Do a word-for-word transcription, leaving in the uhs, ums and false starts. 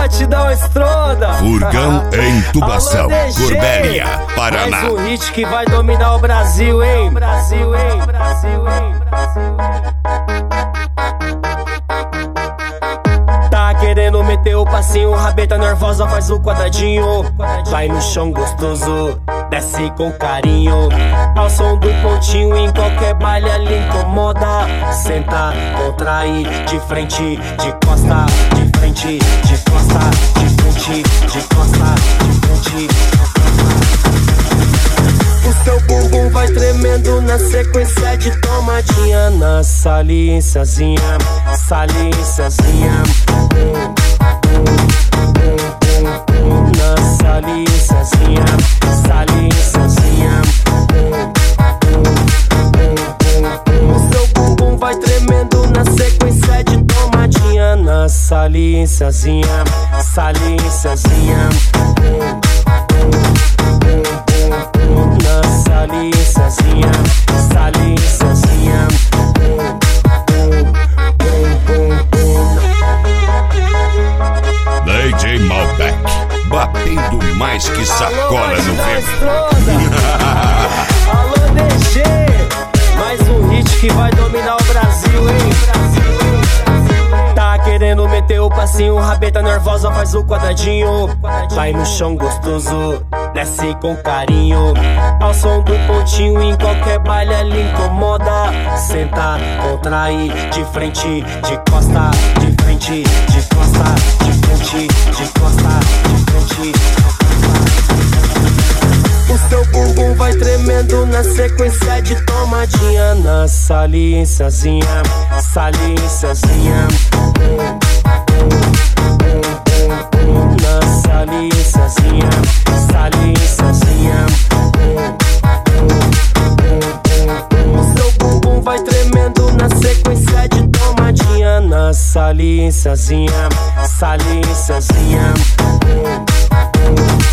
batidão estronda. Furgão em Tubação, Corbélia, Paraná. Mais um hit que vai dominar o Brasil, hein? Brasil, hein? Brasil, hein? Brasil, hein? Tá querendo meter o passinho, rabeta nervosa, faz o quadradinho. Vai no chão gostoso, desce com carinho. Ao som do pontinho, em qualquer baile ali incomoda. Senta, contrai, de frente, de costa, de frente, de costa, de frente, de costa, de frente. O seu bumbum vai tremendo na sequência de tomadinha. Na saliênciazinha, saliênciazinha. Na saliênciazinha, saliênciazinha. O seu bumbum vai tremendo na sequência de tomadinha. Na saliênciazinha, saliênciazinha. Na saliênciazinha, saliênciazinha. D J Malbec, batendo mais que sacola no vento. Alô, D G, mais um hit que vai dominar o Brasil, hein? Tá querendo meter o passinho, rabeta nervosa, faz o quadradinho. Vai no chão gostoso, desce com carinho. Ao som do pontinho, em qualquer baile ali incomoda. Senta, contrai, de frente, de costa, de frente, de costa, de frente, de costa, de frente. O seu bumbum vai tremendo na sequência de tomadinha. Na saliênciazinha, saliênciazinha. Na saliênciazinha, saliênciazinha. O seu bumbum vai tremendo na sequência de tomadinha. Na saliênciazinha, saliênciazinha.